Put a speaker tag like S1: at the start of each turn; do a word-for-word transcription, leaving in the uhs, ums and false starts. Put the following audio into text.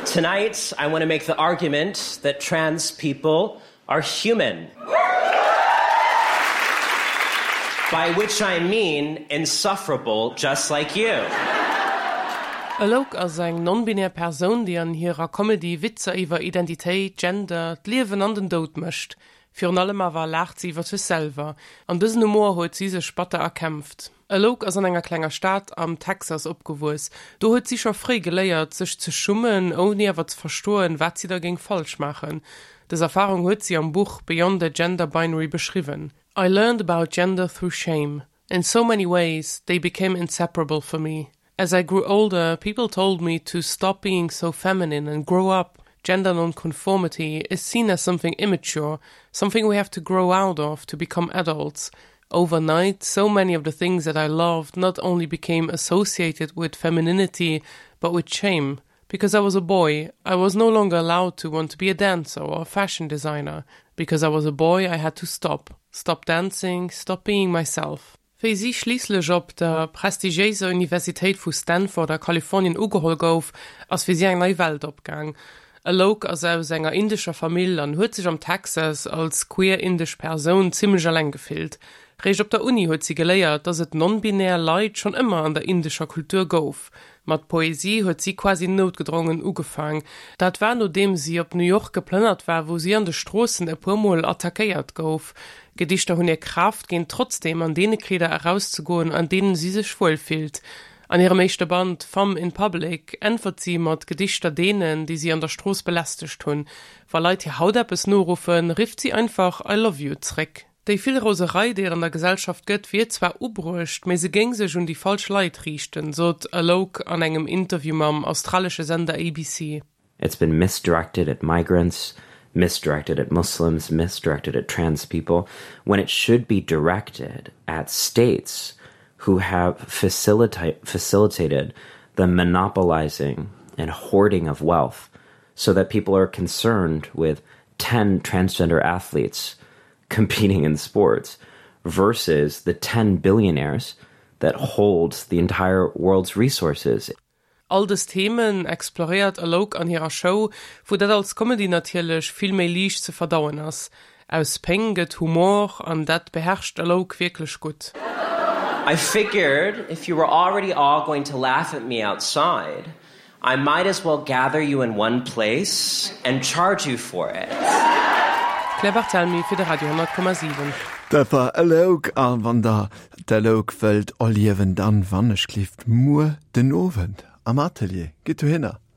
S1: Tonight, I want to make the argument that trans people are human. By which I mean insufferable, just like you.
S2: Alok as eng non-binär Person, die an ihrer Comedy Witze iwwer Identität, Gender, Liewen an den Tod mischt. Für allem aber lacht sie iwwer sich selber. An diesen Humor huet sie se Spatte erkämpft. Alok as an enger kleiner Staat am Texas opgewus. Du huet sie schon frei geleiert, sich zu schummen, ohne aber zu verstohlen, wat sie dagegen falsch machen. Das Erfahrung huet sie am Buch Beyond the Gender Binary beschrieben. I learned about gender through shame. In so many ways, they became inseparable for me. As I grew older, people told me to stop being so feminine and grow up. Gender nonconformity is seen as something immature, something we have to grow out of to become adults. Overnight, so many of the things that I loved not only became associated with femininity, but with shame. Because I was a boy, I was no longer allowed to want to be a dancer or a fashion designer. Because I was a boy, I had to stop. Stop dancing, stop being myself. Wie sie schließlich op der prestigiöse Universität von Stanford der Kalifornien ugeholt gouf, als wie sie eng neue Welt opgang. Alok as aus enger indischer Familie an huet sich am Texas als queer-indisch Person ziemlich allein gefühlt. Recht op der Uni huet sie geleiert, dass et non-binär Leid schon immer an der indischer Kultur gouf. Mat Poesie huet sie quasi notgedrungen ugefangen. Dat war nur dem sie op New York geplönnert war, wo sie an de Strossen e purmol attackiert gouf. Gedichter hun ihr Kraft gehen trotzdem an dene Glieder herauszugoen, an denen sie sich wohlfühlt. An ihrem echte Band Femme in Public entwert sie mat Gedichter denen, die sie an der Stroß belastet hun. Weil Leute ihr Hauteppes nur rufen, rift sie einfach I love you zurück. Die viel Roserei, die in der Gesellschaft gött, wird zwar ubrucht, aber sie ging sich um die falsche Leid riechten, so Alok an einem Interview am australischen Sender A B C.
S3: It's been misdirected at migrants, misdirected at Muslims, misdirected at trans people, when it should be directed at states who have facilita- facilitated the monopolizing and hoarding of wealth so that people are concerned with ten transgender athletes competing in sports versus the ten billionaires that hold the entire world's resources.
S2: All des Themen exploriert Alok an ihrer Show, wo dat als Comedy natürlich viel mehr leicht zu verdauen ist. Aus Peng get Humor, an dat beherrscht Alok wirklich gut.
S1: I figured if you were already all going to laugh at me outside, I might as well gather you in one place and charge you for it.
S2: Clever Telmi für der Radio hundert Komma sieben.
S4: Da war Alok an wann da der Alok fällt Oliven dann wann es klift nur den Ofen am Atelier. Geht du hinner?